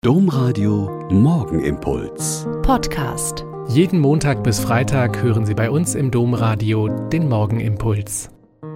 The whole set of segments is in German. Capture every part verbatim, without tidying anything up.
Domradio Morgenimpuls. Podcast. Jeden Montag bis Freitag hören Sie bei uns im Domradio den Morgenimpuls.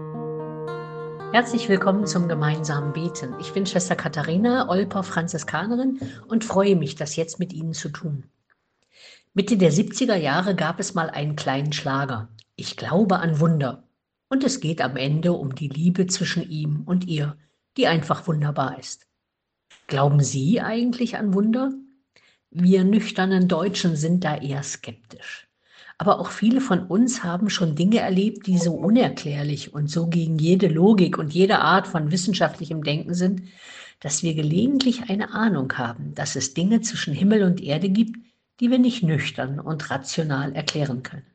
Herzlich willkommen zum gemeinsamen Beten. Ich bin Schwester Katharina, Olper Franziskanerin und freue mich, das jetzt mit Ihnen zu tun. Mitte der siebziger Jahre gab es mal einen kleinen Schlager. Ich glaube an Wunder. Und es geht am Ende um die Liebe zwischen ihm und ihr, die einfach wunderbar ist. Glauben Sie eigentlich an Wunder? Wir nüchternen Deutschen sind da eher skeptisch. Aber auch viele von uns haben schon Dinge erlebt, die so unerklärlich und so gegen jede Logik und jede Art von wissenschaftlichem Denken sind, dass wir gelegentlich eine Ahnung haben, dass es Dinge zwischen Himmel und Erde gibt, die wir nicht nüchtern und rational erklären können.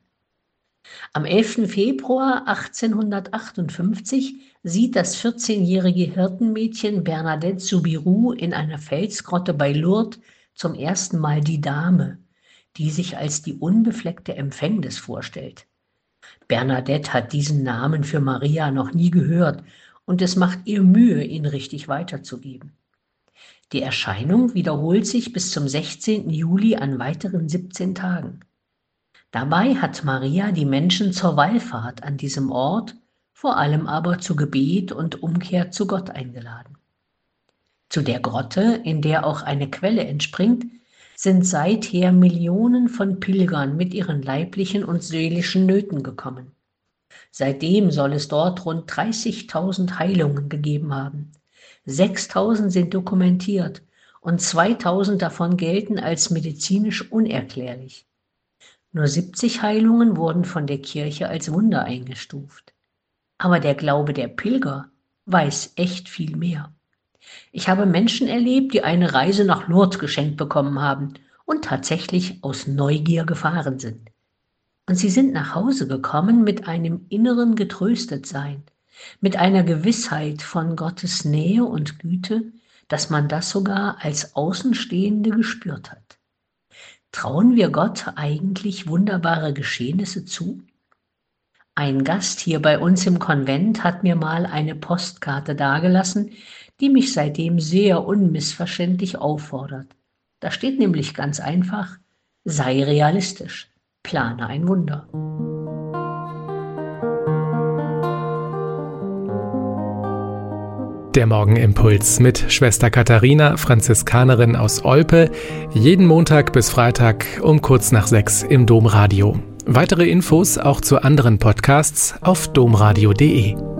Am elften Februar achtzehnhundertachtundfünfzig sieht das vierzehnjährige Hirtenmädchen Bernadette Soubirous in einer Felsgrotte bei Lourdes zum ersten Mal die Dame, die sich als die unbefleckte Empfängnis vorstellt. Bernadette hat diesen Namen für Maria noch nie gehört und es macht ihr Mühe, ihn richtig weiterzugeben. Die Erscheinung wiederholt sich bis zum sechzehnten Juli an weiteren siebzehn Tagen. Dabei hat Maria die Menschen zur Wallfahrt an diesem Ort, vor allem aber zu Gebet und Umkehr zu Gott eingeladen. Zu der Grotte, in der auch eine Quelle entspringt, sind seither Millionen von Pilgern mit ihren leiblichen und seelischen Nöten gekommen. Seitdem soll es dort rund dreißigtausend Heilungen gegeben haben. sechstausend sind dokumentiert und zweitausend davon gelten als medizinisch unerklärlich. Nur siebzig Heilungen wurden von der Kirche als Wunder eingestuft. Aber der Glaube der Pilger weiß echt viel mehr. Ich habe Menschen erlebt, die eine Reise nach Lourdes geschenkt bekommen haben und tatsächlich aus Neugier gefahren sind. Und sie sind nach Hause gekommen mit einem inneren Getröstetsein, mit einer Gewissheit von Gottes Nähe und Güte, dass man das sogar als Außenstehende gespürt hat. Trauen wir Gott eigentlich wunderbare Geschehnisse zu? Ein Gast hier bei uns im Konvent hat mir mal eine Postkarte dagelassen, die mich seitdem sehr unmissverständlich auffordert. Da steht nämlich ganz einfach: Sei realistisch, plane ein Wunder. Der Morgenimpuls mit Schwester Katharina, Franziskanerin aus Olpe, jeden Montag bis Freitag um kurz nach sechs im Domradio. Weitere Infos auch zu anderen Podcasts auf domradio punkt de.